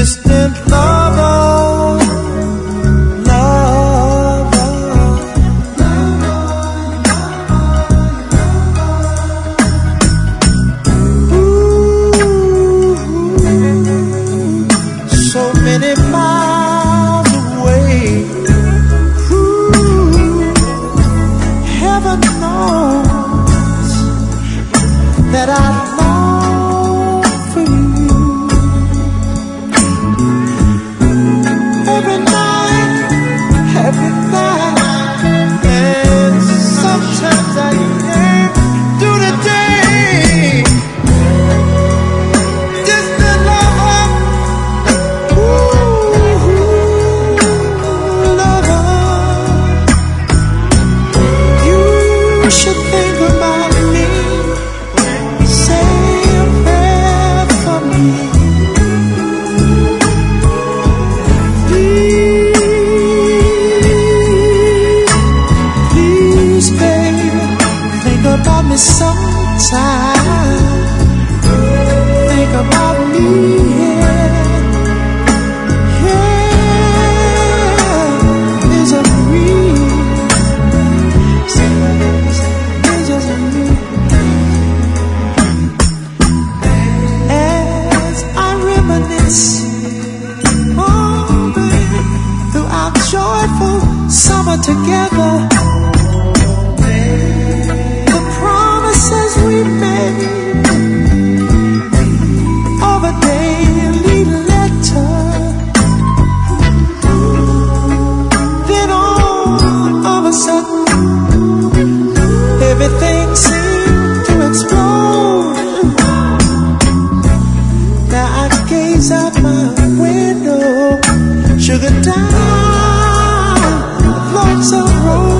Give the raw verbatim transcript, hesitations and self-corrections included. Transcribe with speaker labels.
Speaker 1: distant lover, lover. Ooh, so many miles away. Ooh, heaven knows that I long for you. Every night, every night, and sometimes I yearn through the day. Just the love, ooh, lover. You should think about me. Say a prayer for me. Please, baby, think about me sometime. Think about me, yeah. Yeah, it's a breeze. It's just a breeze. As I reminisce, oh baby, through our joyful summer together, the promises we made over daily letter. Then all of a sudden, everything seemed to explode. Now I gaze out my window, sugar down, lots of road.